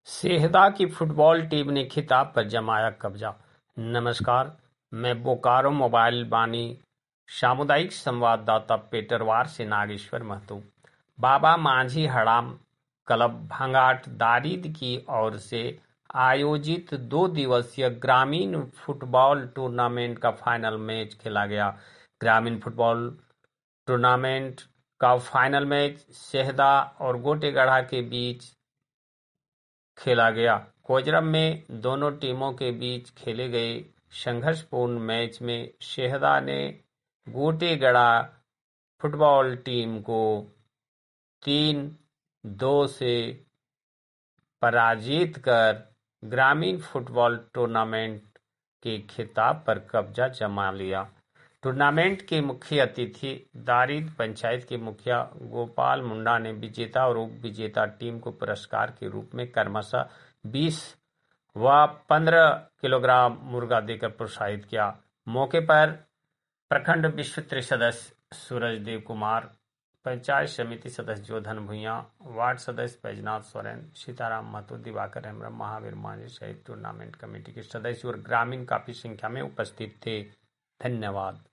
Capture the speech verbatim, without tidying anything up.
सेहदा की football team ने खिताब पर जमाया कब्जा। नमस्कार, मैं बोकारो मोबाइल बानी सामुदायिक संवाददाता पेटरवार से नागेश्वर महतो। बाबा मांझी हड़ाम क्लब भंगाट दारिद की ओर से आयोजित दो दिवसीय ग्रामीण फुटबॉल टूर्नामेंट का फाइनल मैच खेला गया। ग्रामीण फुटबॉल टूर्नामेंट का फाइनल मैच सेहदा और गोटेगढ़ा के बीच खेला गया। कोजरम में दोनों टीमों के बीच खेले गए संघर्षपूर्ण मैच में सेहदा ने गोटेगढ़ा फुटबॉल टीम को तीन दो से पराजित कर ग्रामीण फुटबॉल टूर्नामेंट के खिताब पर कब्जा जमा लिया। टूर्नामेंट के मुख्य अतिथि दारिद पंचायत के मुखिया गोपाल मुंडा ने विजेता और उप विजेता टीम को पुरस्कार के रूप में क्रमशः बीस व पंद्रह किलोग्राम मुर्गा देकर प्रोत्साहित किया। मौके पर प्रखंड विश्व सदस्य सूरजदेव कुमार, पंचायत समिति सदस्य जोधन भुइयां, वार्ड सदस्य बैजनाथ सोरेन, सीताराम महतो, दिवाकर हेम्ब्रम, महावीर मांझी सहित टूर्नामेंट कमेटी के सदस्य और ग्रामीण काफी संख्या में उपस्थित थे। धन्यवाद।